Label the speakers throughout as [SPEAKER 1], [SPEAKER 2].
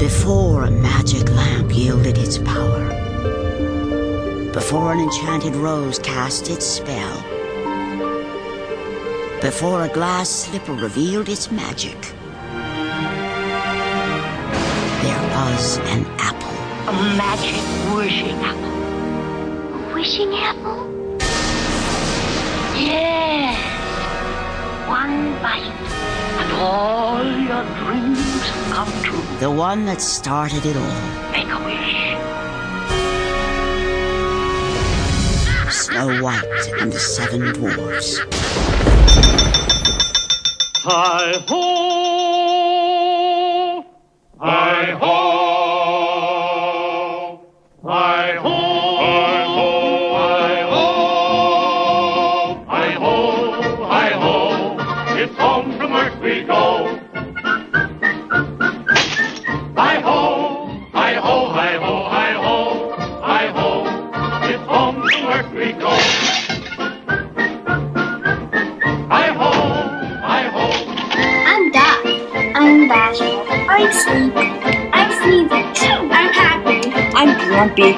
[SPEAKER 1] Before a magic lamp yielded its power, before an enchanted rose cast its spell, before a glass slipper revealed its magic, there was an apple.
[SPEAKER 2] A magic wishing apple.
[SPEAKER 3] A wishing apple?
[SPEAKER 2] Yes. One bite, and all your dreams come true.
[SPEAKER 1] The one that started it all.
[SPEAKER 2] Make a wish.
[SPEAKER 1] Snow White and the Seven Dwarfs.
[SPEAKER 4] Hi-ho! Hi-ho! Hi-ho! Hi-ho! Hi-ho! Hi-ho! It's home from work we go. Hi-ho! Hi-ho! Hi-ho! Hi-ho! Hi-ho! It's home from work we go. Hi-ho! Hi-ho!
[SPEAKER 3] I'm Dot. I'm bashful. I'm sleepy. I'm sneezing. I'm happy.
[SPEAKER 5] I'm grumpy.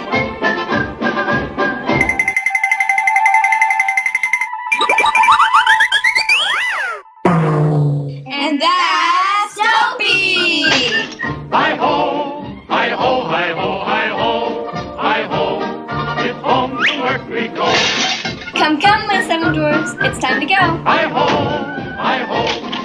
[SPEAKER 3] And that's Dopey!
[SPEAKER 4] Hi-ho! Hi-ho! Hi-ho! Hi-ho! Hi-ho! It's home from work we go.
[SPEAKER 3] Come, my seven dwarfs. It's time to go.
[SPEAKER 4] Hi-ho! Hi-ho!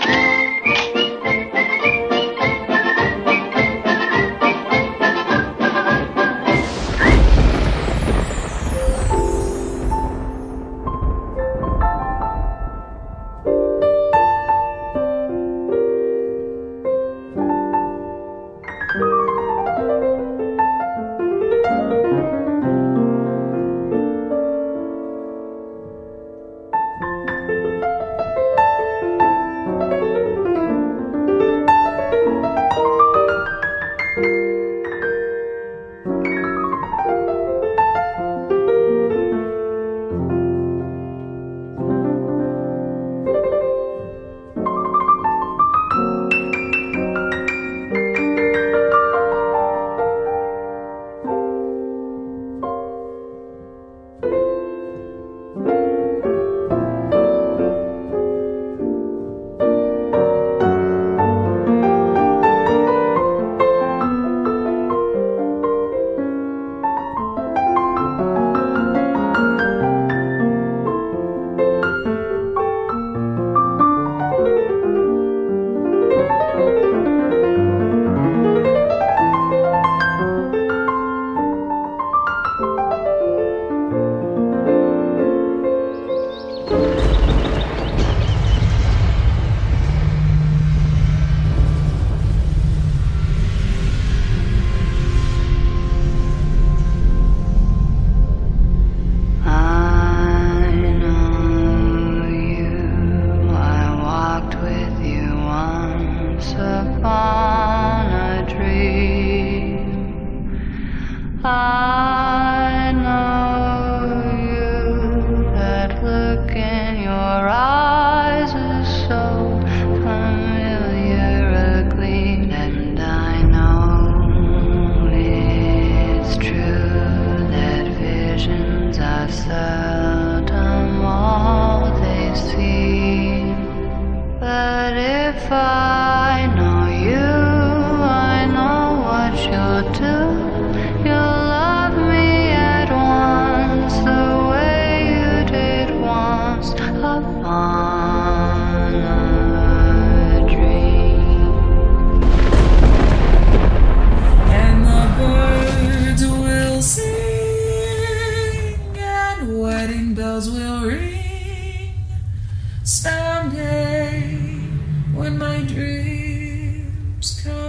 [SPEAKER 6] I know you, that look in your eyes is so familiar a gleam, and I know it's true that visions are seldom all they seem, but if I know you, I know what you'll do. You'll love me at once, the way you did once upon a dream.
[SPEAKER 7] And the birds will sing, and wedding bells will ring, someday when my dreams come.